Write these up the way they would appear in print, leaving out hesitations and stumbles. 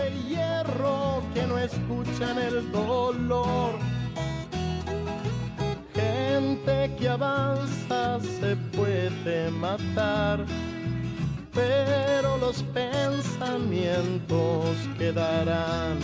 de hierro que no escuchan el dolor. Gente que avanza se puede matar, pero los pensamientos quedarán.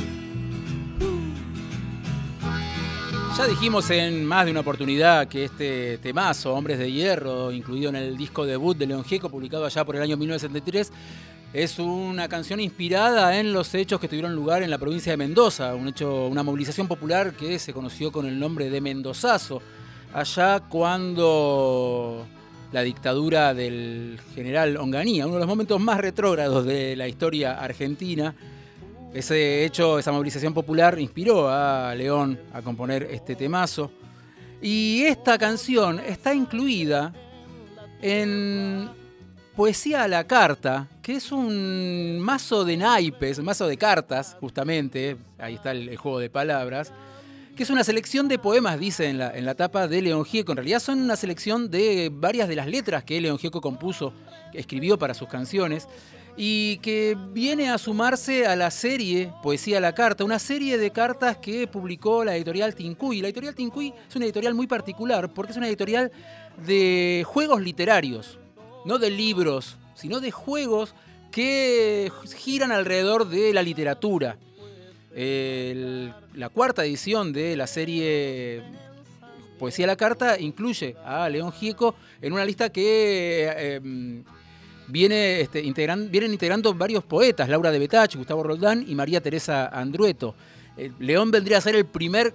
Ya dijimos en más de una oportunidad que este temazo, Hombres de Hierro, incluido en el disco debut de León Gieco, publicado allá por el año 1973, es una canción inspirada en los hechos que tuvieron lugar en la provincia de Mendoza, una movilización popular que se conoció con el nombre de Mendozazo, allá cuando la dictadura del general Onganía, uno de los momentos más retrógrados de la historia argentina. Ese hecho, esa movilización popular inspiró a León a componer este temazo. Y esta canción está incluida en Poesía a la Carta, que es un mazo de naipes, un mazo de cartas, justamente, ahí está el juego de palabras, que es una selección de poemas, dice en la tapa de León Gieco. En realidad son una selección de varias de las letras que León Gieco compuso, que escribió para sus canciones, y que viene a sumarse a la serie Poesía a la Carta, una serie de cartas que publicó la editorial Tincuy. La editorial Tincuy es una editorial muy particular porque es una editorial de juegos literarios, no de libros, sino de juegos que giran alrededor de la literatura. La cuarta edición de la serie Poesía a la Carta incluye a León Gieco en una lista que vienen integrando varios poetas, Laura de Betach, Gustavo Roldán y María Teresa Andrueto. León vendría a ser el primer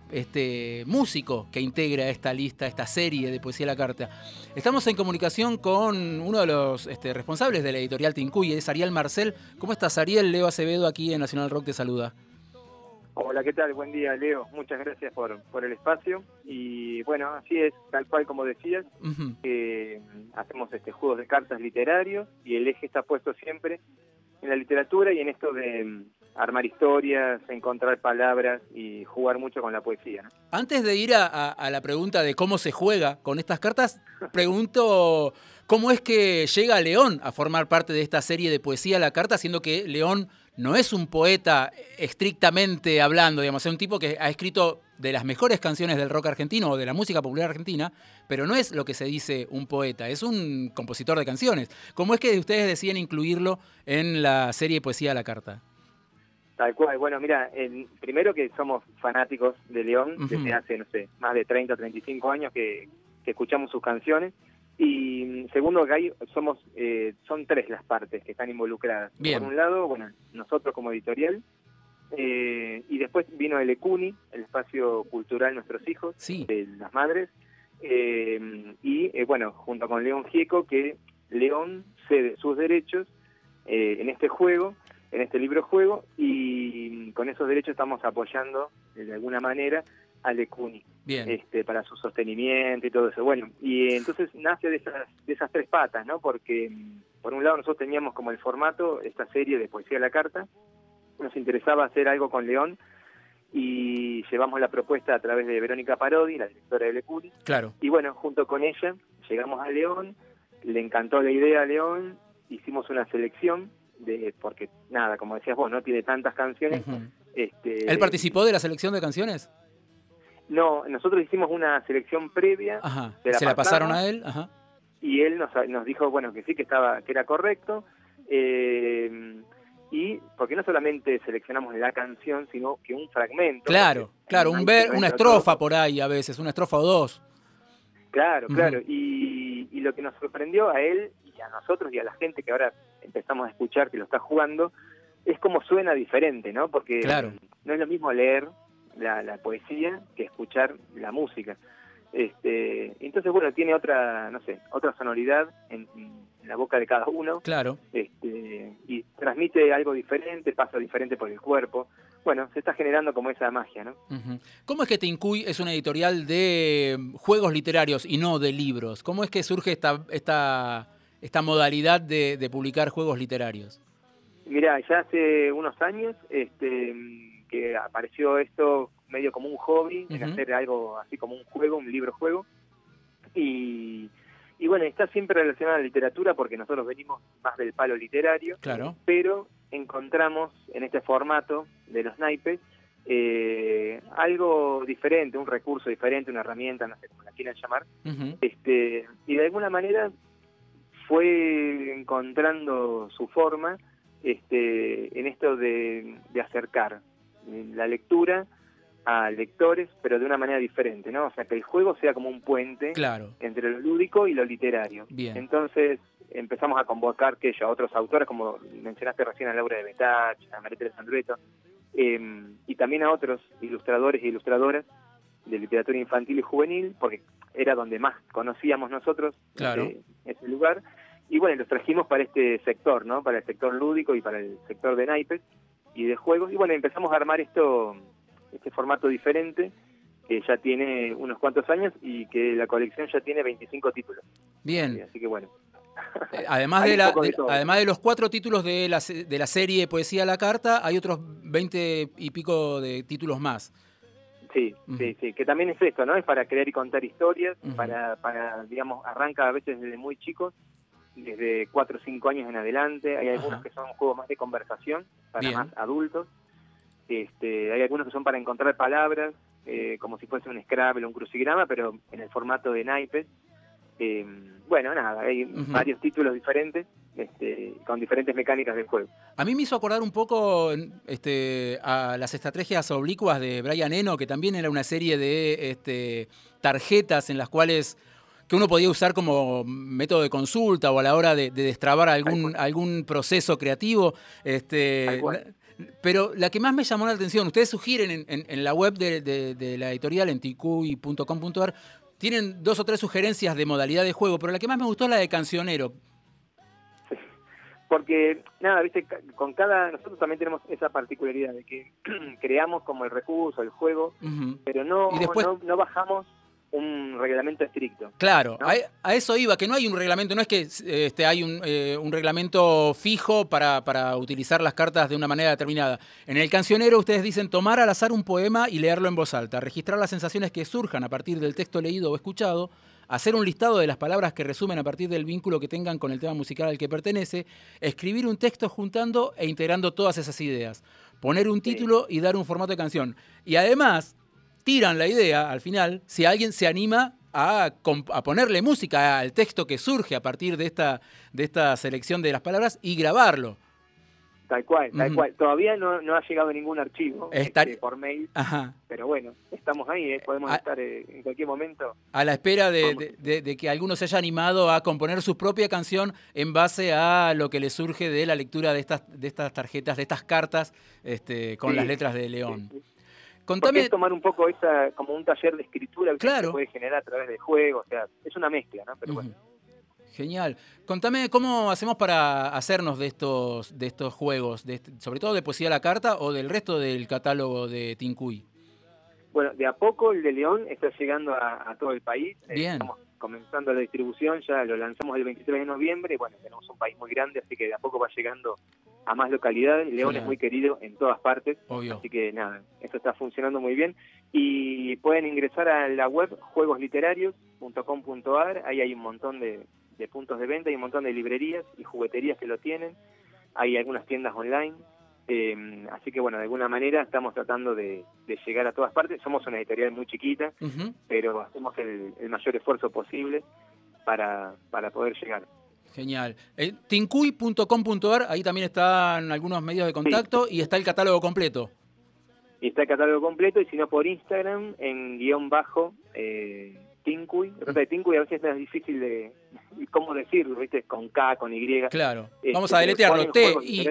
músico que integra esta lista, esta serie de Poesía a la Carta. Estamos en comunicación con uno de los responsables de la editorial Tincuy, es Ariel Marcel. ¿Cómo estás, Ariel? Leo Acevedo aquí en Nacional Rock te saluda. Hola, ¿qué tal? Buen día, Leo. Muchas gracias por el espacio. Y bueno, así es, tal cual como decías, hacemos juegos de cartas literarios y el eje está puesto siempre en la literatura y en esto de armar historias, encontrar palabras y jugar mucho con la poesía, ¿no? Antes de ir a la pregunta de cómo se juega con estas cartas, pregunto cómo es que llega León a formar parte de esta serie de Poesía a la Carta, siendo que León no es un poeta estrictamente hablando, digamos, es un tipo que ha escrito de las mejores canciones del rock argentino o de la música popular argentina, pero no es lo que se dice un poeta, es un compositor de canciones. ¿Cómo es que ustedes deciden incluirlo en la serie Poesía a la Carta? Tal cual. Bueno, mira, primero que somos fanáticos de León desde hace, no sé, más de 30 o 35 años que escuchamos sus canciones. Y segundo, que son tres las partes que están involucradas. Bien. Por un lado, bueno, nosotros como editorial, y después vino el ECUNI, el espacio cultural Nuestros Hijos, sí, de las madres, bueno, junto con León Gieco, que León cede sus derechos en este juego, en este libro juego, y con esos derechos estamos apoyando de alguna manera al ECUNI. Bien. Para su sostenimiento y todo eso. Bueno, y entonces nace de esas tres patas, ¿no? Porque por un lado nosotros teníamos como el formato, esta serie de Poesía a la Carta, nos interesaba hacer algo con León y llevamos la propuesta a través de Verónica Parodi, la directora del ECUNI. Claro. Y bueno, junto con ella llegamos a León, le encantó la idea a León, hicimos una selección porque nada, como decías vos, no tiene tantas canciones. ¿Él participó de la selección de canciones? No, nosotros hicimos una selección previa. Ajá. ¿Se la pasaron a él? Ajá. Y él nos dijo, bueno, que sí, que era correcto. Y porque no solamente seleccionamos la canción, sino que un fragmento. Claro, una estrofa por ahí a veces, una estrofa o dos. Claro, claro. Y lo que nos sorprendió a él y a nosotros y a la gente que ahora empezamos a escuchar que lo está jugando, es cómo suena diferente, ¿no? Porque no es lo mismo leer la poesía que escuchar la música. Entonces, bueno, tiene otra sonoridad en la boca de cada uno. Claro. Y transmite algo diferente, pasa diferente por el cuerpo. Bueno, se está generando como esa magia, ¿no? ¿Cómo es que Tincuy es una editorial de juegos literarios y no de libros? ¿Cómo es que surge esta modalidad de publicar juegos literarios? Mirá, ya hace unos años que apareció esto medio como un hobby, en hacer algo así como un juego, un libro-juego. Y bueno, está siempre relacionado a la literatura porque nosotros venimos más del palo literario. Claro. Pero encontramos en este formato de los naipes algo diferente, un recurso diferente, una herramienta, no sé cómo la quieran llamar, y de alguna manera fue encontrando su forma en esto de acercar la lectura a lectores, pero de una manera diferente, ¿no? O sea, que el juego sea como un puente entre lo lúdico y lo literario. Bien. Entonces empezamos a convocar a otros autores, como mencionaste recién a Laura de Betach, a María Teresa Andrueto, y también a otros ilustradores y ilustradoras de literatura infantil y juvenil, porque era donde más conocíamos nosotros ese lugar. Y bueno, los trajimos para este sector, ¿no? Para el sector lúdico y para el sector de naipes y de juegos. Y bueno, empezamos a armar este formato diferente, que ya tiene unos cuantos años y que la colección ya tiene 25 títulos. Bien. Así que bueno. Además además de los 4 títulos de la serie Poesía a la Carta, hay otros 20 y pico de títulos más. Sí, sí, que también es esto, ¿no? Es para crear y contar historias, para digamos, arranca a veces desde muy chicos, desde 4 o 5 años en adelante. Hay algunos que son juegos más de conversación, para más adultos. Hay algunos que son para encontrar palabras, como si fuese un Scrabble o un crucigrama, pero en el formato de naipes. Bueno, nada, hay varios títulos diferentes, con diferentes mecánicas de juego. A mí me hizo acordar un poco a las estrategias oblicuas de Brian Eno, que también era una serie de tarjetas en las cuales que uno podía usar como método de consulta o a la hora de destrabar algún proceso creativo. Pero la que más me llamó la atención, ustedes sugieren en la web de la editorial, en tincuy.com.ar, tienen 2 o 3 sugerencias de modalidad de juego, pero la que más me gustó es la de cancionero. Sí, porque, nada, viste, nosotros también tenemos esa particularidad de que creamos como el recurso, el juego, pero no bajamos un reglamento estricto. Claro, ¿no? a eso iba, que no hay un reglamento, no es que hay un reglamento fijo para utilizar las cartas de una manera determinada. En el cancionero ustedes dicen tomar al azar un poema y leerlo en voz alta, registrar las sensaciones que surjan a partir del texto leído o escuchado, hacer un listado de las palabras que resumen a partir del vínculo que tengan con el tema musical al que pertenece, escribir un texto juntando e integrando todas esas ideas, poner un título y dar un formato de canción. Y además tiran la idea, al final, si alguien se anima a ponerle música al texto que surge a partir de esta selección de las palabras y grabarlo. Tal cual. Todavía no ha llegado ningún archivo por mail, pero bueno, estamos ahí, podemos estar en cualquier momento. A la espera de que alguno se haya animado a componer su propia canción en base a lo que le surge de la lectura de estas tarjetas, de estas cartas con las letras de León. Sí. Porque es tomar un poco como un taller de escritura que se puede generar a través de juegos, o sea, es una mezcla, ¿no? Pero bueno. Genial. Contame cómo hacemos para hacernos de estos juegos, sobre todo de Poesía a la Carta o del resto del catálogo de Tincuy. Bueno, de a poco el de León está llegando a todo el país. Bien. Estamos comenzando la distribución, ya lo lanzamos el 23 de noviembre, y bueno, tenemos un país muy grande, así que de a poco va llegando a más localidades. León es muy querido en todas partes, así que nada, eso está funcionando muy bien. Y pueden ingresar a la web juegosliterarios.com.ar, ahí hay un montón de puntos de venta, hay un montón de librerías y jugueterías que lo tienen, hay algunas tiendas online, así que bueno, de alguna manera estamos tratando de llegar a todas partes. Somos una editorial muy chiquita, pero hacemos el mayor esfuerzo posible para poder llegar. Genial. Tincuy.com.ar, ahí también están algunos medios de contacto y está el catálogo completo. Y está el catálogo completo, y si no por Instagram, en _Tincuy. Tincuy a veces es más difícil de cómo decirlo, ¿viste? Con K, con Y. Claro. Vamos a deletrearlo. Tinkuy.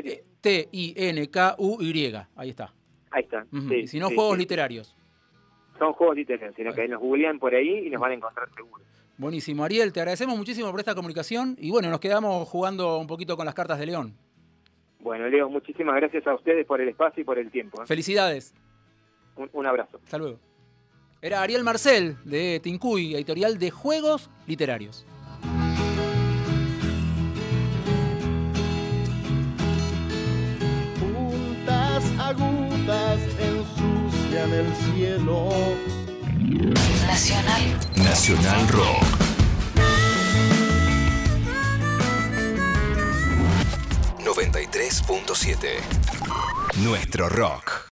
Ahí está. Ahí está. Y si no, juegos literarios. Son juegos literarios, sino que nos googlean por ahí y nos van a encontrar seguro. Buenísimo. Ariel, te agradecemos muchísimo por esta comunicación y bueno, nos quedamos jugando un poquito con las cartas de León. Bueno, Leo, muchísimas gracias a ustedes por el espacio y por el tiempo. Felicidades. Un abrazo. Hasta luego. Era Ariel Marcel, de Tincuy, editorial de juegos literarios. Puntas agudas ensucian el cielo. Nacional Rock. 92.5 93.7. Nuestro rock.